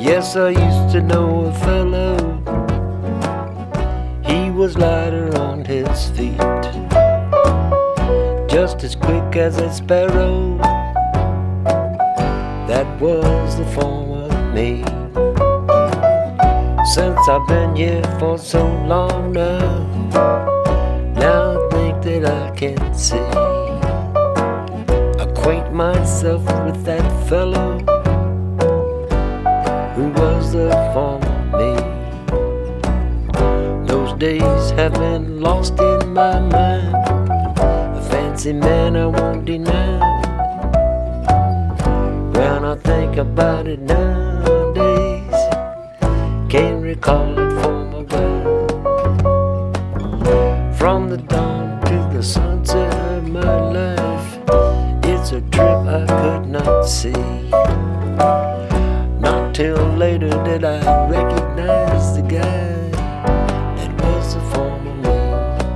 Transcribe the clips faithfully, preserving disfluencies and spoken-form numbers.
Yes, I used to know a fellow. He was lighter on his feet, just as quick as a sparrow. That was the form of me. Since I've been here for so long now, now I think that I can see, acquaint myself with that fellow who was the form of me. Those days have been lost in my mind, a fancy man I won't deny. When I think about it nowadays, can't recall it from a while. From the dawn to the sunset of my life, it's a trip I could not see. Not till later did I recognize the guy that was the form of me.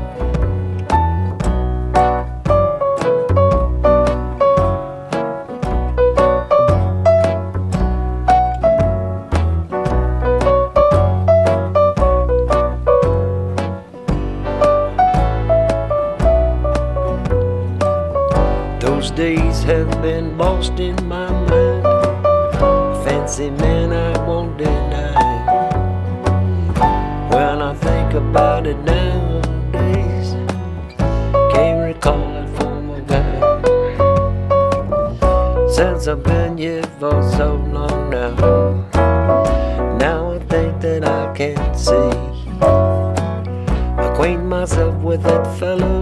Those days have been lost in my mind, a fancy man I won't deny. When I think about it nowadays, can't recall it from a guy. Since I've been here for so long now, now I think that I can see, acquaint myself with that fellow